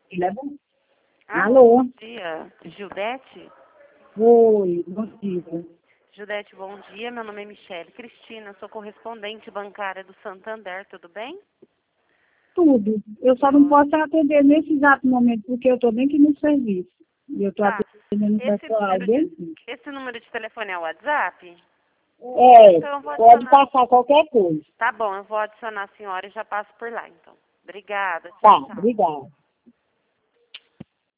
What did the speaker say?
Ele é bom. Alô? Bom dia. Gildete? Oi, bom dia. Gildete, bom dia. Meu nome é Michele Cristina, sou correspondente bancária do Santander, tudo bem? Tudo. Eu só não posso atender nesse exato momento, porque eu estou bem aqui no serviço. E eu estou Tá. atendendo o pessoal bem aqui. Esse número de telefone é o WhatsApp? É, Então eu vou pode adicionar. passar qualquer coisa. Tá bom, eu vou adicionar a senhora e já passo por lá, então. Obrigada. Tá, Tchau, tchau. obrigada.